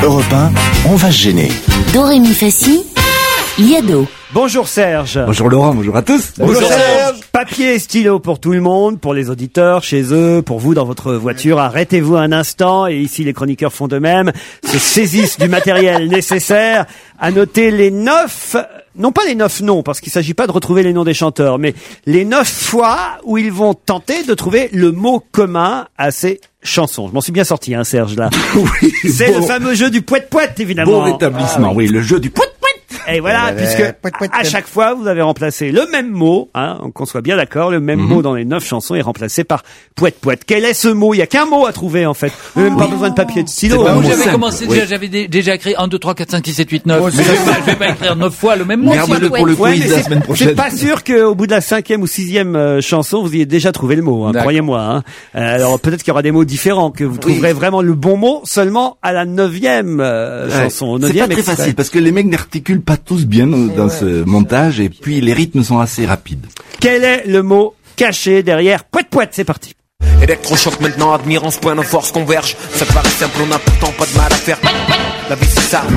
Europe 1, on va se gêner. Do, ré, mi, fa, si, Liado. Bonjour Serge. Bonjour Laurent, bonjour à tous. Bonjour Serge. Papier et stylo pour tout le monde, pour les auditeurs, chez eux, pour vous dans votre voiture. Arrêtez-vous un instant, et ici les chroniqueurs font de même, se saisissent du matériel nécessaire à noter les 9, non pas les 9 noms, parce qu'il s'agit pas de retrouver les noms des chanteurs, mais les 9 fois où ils vont tenter de trouver le mot commun à ces chansons. Je m'en suis bien sorti, hein, Serge, là. Oui, C'est le fameux jeu du poète-poète, évidemment. Bon rétablissement, oui, le jeu du poète-poète. Et voilà, puisque à chaque fois, vous avez remplacé le même mot, hein, qu'on soit bien d'accord, le même mot dans les 9 chansons est remplacé par poète-poète. Quel est ce mot? Il y a qu'un mot à trouver, en fait. Même pas besoin de papier et de stylo. J'avais commencé, j'avais déjà écrit 1, 2, 3, 4, 5, 6, 7, 8, 9. Mais je vais pas écrire 9 fois le même mot. Merde pour le quiz la semaine prochaine. C'est pas sûr qu'au bout de la 5e ou 6e chanson, vous ayez déjà trouvé le mot, hein, croyez-moi. Hein. Alors peut-être qu'il y aura des mots différents, que vous trouverez vraiment le bon mot seulement à la 9e chanson. C'est pas très facile, parce que les mecs n'articulent pas tous bien dans ce montage, et puis les rythmes sont assez rapides. Quel est le mot caché derrière poète-poète? C'est parti. Électrochoc maintenant, admirance, point nos forces convergent. Ça paraît simple, on n'a pourtant pas de mal à faire. La vie c'est ça.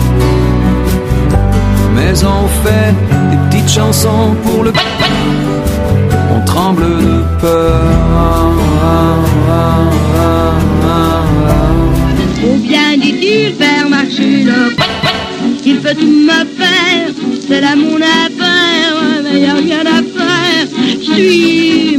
Mais on fait des petites chansons pour le... On tremble de peur. Ou bien dit-il faire marcher le... Il peut tout me faire, c'est là mon affaire, mais y'a rien à faire, je suis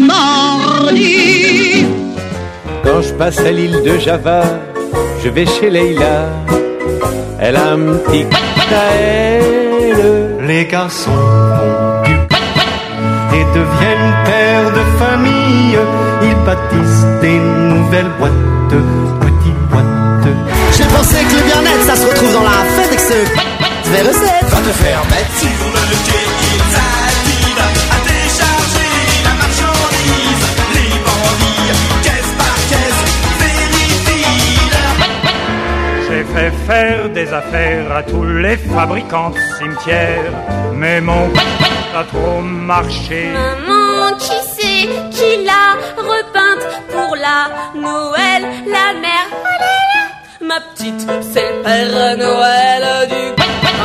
mordu. Quand je passe à l'île de Java, je vais chez Leïla, elle a un petit à elle. Les garçons font du et deviennent pères de famille, ils bâtissent des nouvelles boîtes, petites boîtes. J'ai pensé que le bien-être ça se retrouve dans la fête et que ce... Va te faire mettre sur le quai, ils attirent à décharger la marchandise. Les bandits, caisse par caisse, vérifient. J'ai fait faire des affaires à tous les fabricants de cimetières, mais mon a trop marché. Maman, qui c'est qui l'a repeinte pour la Noël, la mère? Ma petite, c'est le Père Noël du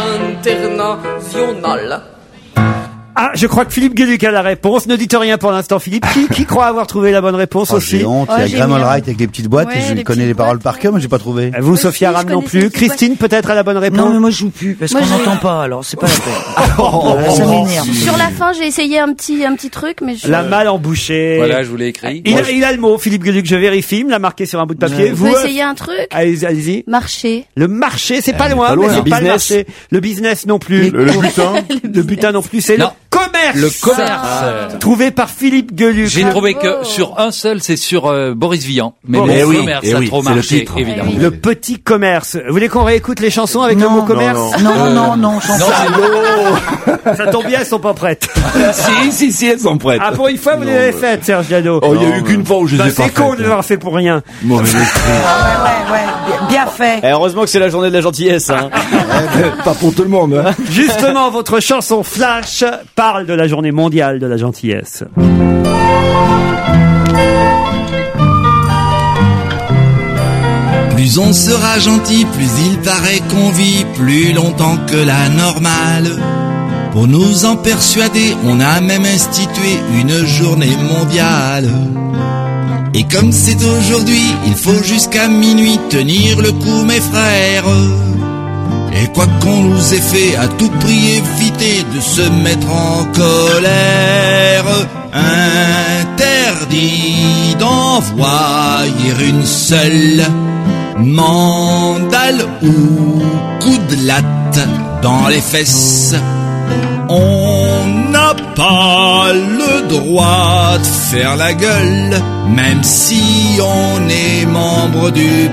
international. Ah, je crois que Philippe Gueluc a la réponse. Ne dites rien pour l'instant, Philippe. Qui croit avoir trouvé la bonne réponse aussi? J'ai honte, il y a Graham Allwright avec les petites boîtes, et je connais les paroles par cœur, mais j'ai pas trouvé. Vous, Sophia Ram non plus. Christine, peut-être à la bonne réponse? Non, mais moi je joue plus, parce qu'on n'entend pas, alors c'est pas la peine. Ça m'énerve. Sur la fin, j'ai essayé un petit truc, mais La malle embouchée. Voilà, je vous l'ai écrit. Il a le mot, Philippe Gueluc, je vérifie, il me l'a marqué sur un bout de papier. Vous essayez un truc? Allez-y. Marché. Le marché, c'est pas loin, mais c'est pas le marché. Le business non plus. Le butin. Le butin non plus, c'est le commerce. Le commerce. Trouvé par Philippe Gueluc. J'ai trouvé que sur un seul, c'est sur Boris Vian. Mais Bon, le commerce a trop marché, évidemment. Le petit commerce. Vous voulez qu'on réécoute les chansons avec le mot commerce? Non, Ça tombe bien, elles sont pas prêtes. Si, elles sont prêtes. Ah, pour une fois, vous les avez faites, Serge Diado. Oh, il y a eu qu'une fois où je les ai pas faites. C'est con de l'avoir fait pour rien. Ouais, bien fait. Et heureusement que c'est la journée de la gentillesse, hein. Pas pour tout le monde, hein. Justement, votre chanson Flash parle de la journée mondiale de la gentillesse. Plus on sera gentil, plus il paraît qu'on vit plus longtemps que la normale. Pour nous en persuader, on a même institué une journée mondiale. Et comme c'est aujourd'hui, il faut jusqu'à minuit tenir le coup, mes frères. Et quoi qu'on nous ait fait, à tout prix éviter de se mettre en colère. Interdit d'envoyer une seule mandale ou coup de latte dans les fesses. On n'a pas le droit de faire la gueule, même si on est membre du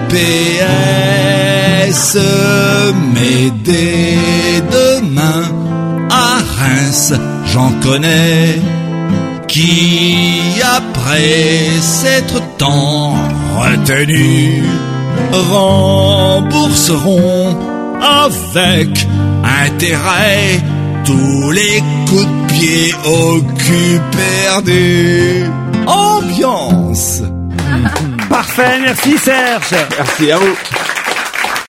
PS. Mais dès demain, à Reims, j'en connais qui, après s'être tant retenus, rembourseront avec intérêt tous les coups de pied au cul perdus. Ambiance. Parfait, merci Serge. Merci à vous.